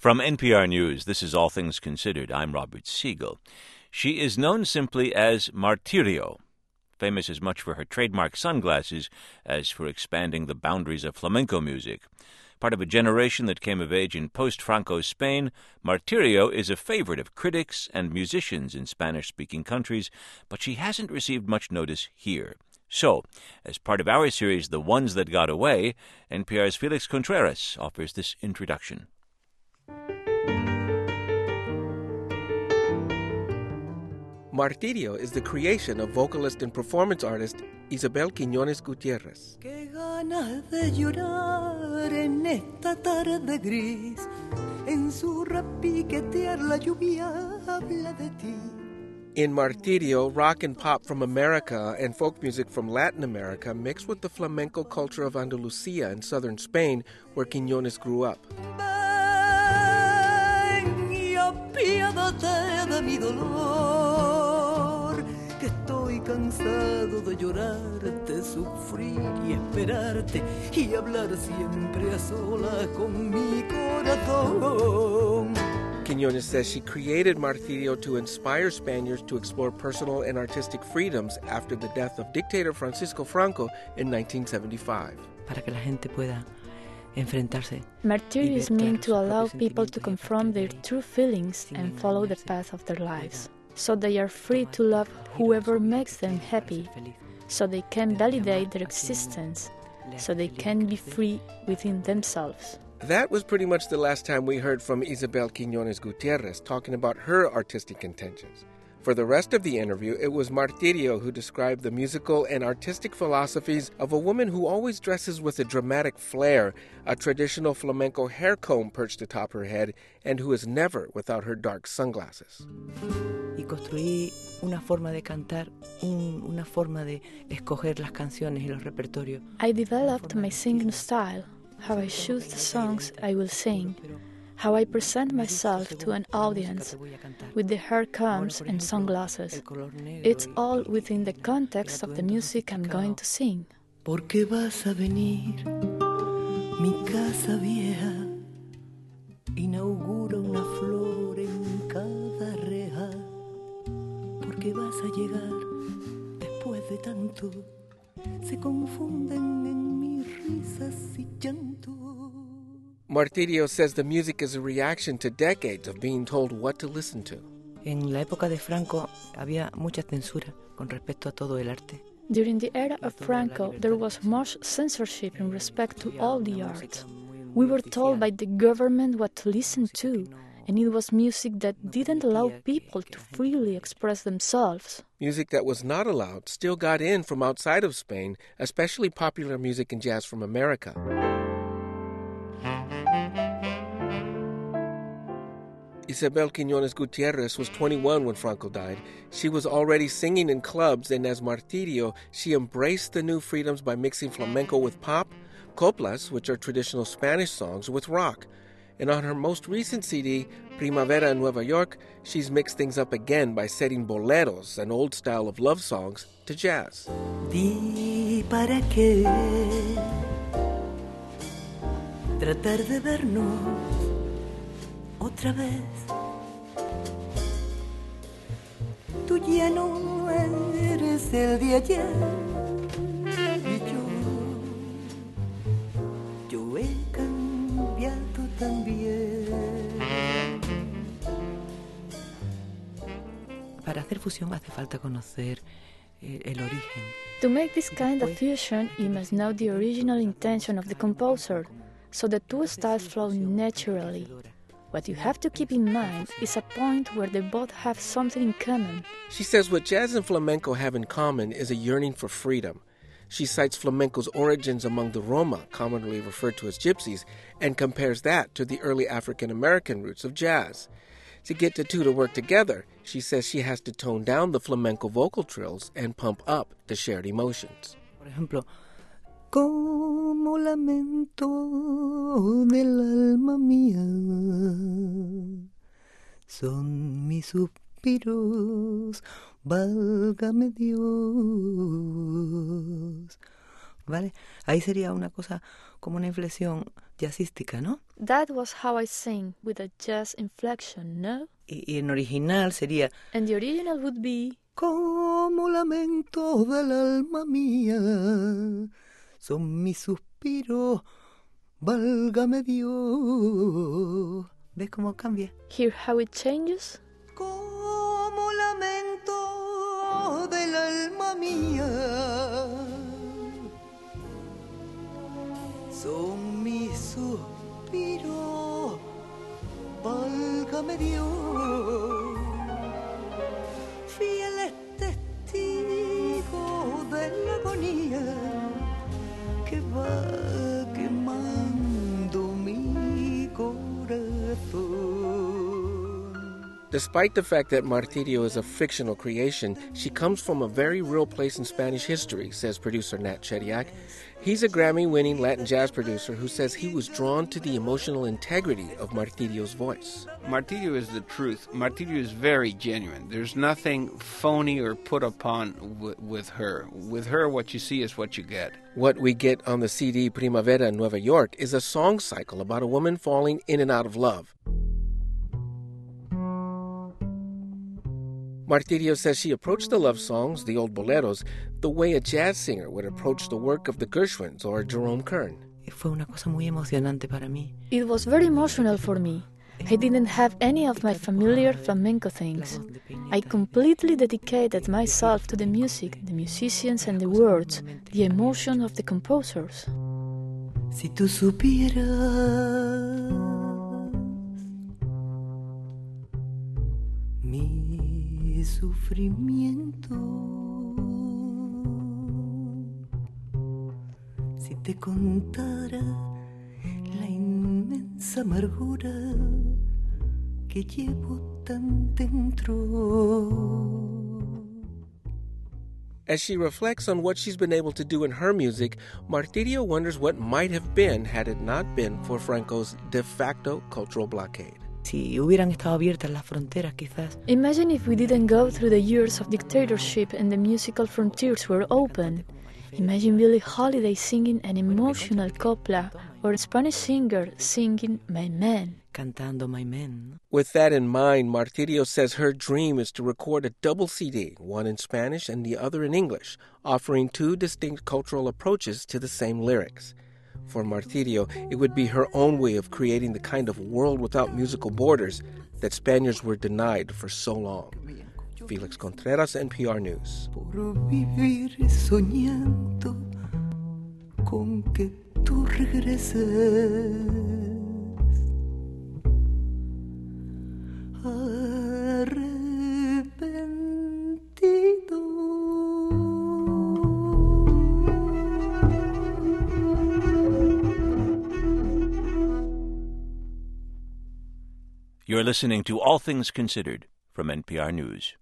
From NPR News, this is All Things Considered. I'm Robert Siegel. She is known simply as Martirio, famous as much for her trademark sunglasses as for expanding the boundaries of flamenco music. Part of a generation that came of age in post-Franco Spain, Martirio is a favorite of critics and musicians in Spanish-speaking countries, but she hasn't received much notice here. So, as part of our series, The Ones That Got Away, NPR's Felix Contreras offers this introduction. Martirio is the creation of vocalist and performance artist Isabel Quiñones Gutiérrez. Qué ganas de llorar en esta tarde gris, en su repiquetear la lluvia habla de ti. In Martirio, rock and pop from America and folk music from Latin America mix with the flamenco culture of Andalusia in southern Spain, where Quiñones grew up. Ven y apiádate de mi dolor, que estoy cansado de llorarte, sufrir y esperarte y hablar siempre a solas con mi corazón. Quiñones says she created Martirio to inspire Spaniards to explore personal and artistic freedoms after the death of dictator Francisco Franco in 1975. Para que la gente pueda enfrentarse. Martirio is meant to allow people to confront their true feelings and follow the path of their lives, so they are free to love whoever makes them happy, so they can validate their existence, so they can be free within themselves. That was pretty much the last time we heard from Isabel Quiñones Gutiérrez talking about her artistic intentions. For the rest of the interview, it was Martirio who described the musical and artistic philosophies of a woman who always dresses with a dramatic flair, a traditional flamenco hair comb perched atop her head, and who is never without her dark sunglasses. Y construí una forma de cantar, una forma de escoger las canciones y los repertorios. I developed my singing style, how I choose the songs I will sing, how I present myself to an audience with the hair combs and sunglasses. It's all within the context of the music I'm going to sing. Porque vas a venir, mi casa vieja, inaugura una flor en cada reja. Porque vas a llegar después de tanto, se confunden en mis risas y llanto. Martirio says the music is a reaction to decades of being told what to listen to. En la época de Franco había mucha censura con respecto a todo el arte. During the era of Franco, there was much censorship in respect to all the arts. We were told by the government what to listen to, and it was music that didn't allow people to freely express themselves. Music that was not allowed still got in from outside of Spain, especially popular music and jazz from America. Isabel Quiñones Gutiérrez was 21 when Franco died. She was already singing in clubs, and as Martirio, she embraced the new freedoms by mixing flamenco with pop, coplas, which are traditional Spanish songs, with rock. And on her most recent CD, Primavera in Nueva York, she's mixed things up again by setting boleros, an old style of love songs, to jazz. Di para qué tratar de vernos otra vez. Tú ya no eres el de ayer y yo he cambiado también. Para hacer fusión hace falta conocer el origen. To make this kind of fusion, you must know the original intention of the composer, so the two styles flow naturally. What you have to keep in mind is a point where they both have something in common. She says what jazz and flamenco have in common is a yearning for freedom. She cites flamenco's origins among the Roma, commonly referred to as gypsies, and compares that to the early African-American roots of jazz. To get the two to work together, she says she has to tone down the flamenco vocal trills and pump up the shared emotions. Por ejemplo, como lamento del alma mía, son mis suspiros, válgame Dios. ¿Vale? Ahí sería una cosa como una inflexión jazzística, ¿no? That was how I sing, with a jazz inflection, no? Y en original sería... And the original would be... Como lamento del alma mía, son mis suspiros, válgame Dios. ¿Ves cómo cambia? Hear how it changes? Como lamento del alma mía, son mis suspiros, válgame Dios. Fieles testigos de la agonía que va quemando mi corazón. Despite the fact that Martirio is a fictional creation, she comes from a very real place in Spanish history, says producer Nat Chediak. He's a Grammy-winning Latin jazz producer who says he was drawn to the emotional integrity of Martirio's voice. Martirio is the truth. Martirio is very genuine. There's nothing phony or put upon with her. With her, what you see is what you get. What we get on the CD Primavera in Nueva York is a song cycle about a woman falling in and out of love. Martirio says she approached the love songs, the old boleros, the way a jazz singer would approach the work of the Gershwins or Jerome Kern. Fue una cosa muy emocionante para mí. It was very emotional for me. I didn't have any of my familiar flamenco things. I completely dedicated myself to the music, the musicians and the words, the emotion of the composers. Si tú supieras mi sufrimiento, si te contara la inmensa amargura que llevo tan dentro. As she reflects on what she's been able to do in her music, Martirio wonders what might have been had it not been for Franco's de facto cultural blockade. Si hubieran estado abiertas las fronteras, quizás. Imagine if we didn't go through the years of dictatorship and the musical frontiers were open. Imagine Billie Holiday singing an emotional copla or a Spanish singer singing My Man. Cantando My Man. With that in mind, Martirio says her dream is to record a double CD, one in Spanish and the other in English, offering two distinct cultural approaches to the same lyrics. For Martirio, it would be her own way of creating the kind of world without musical borders that Spaniards were denied for so long. Felix Contreras, NPR News. Por vivir soñando con que tú regreses, arrepentido. You're listening to All Things Considered from NPR News.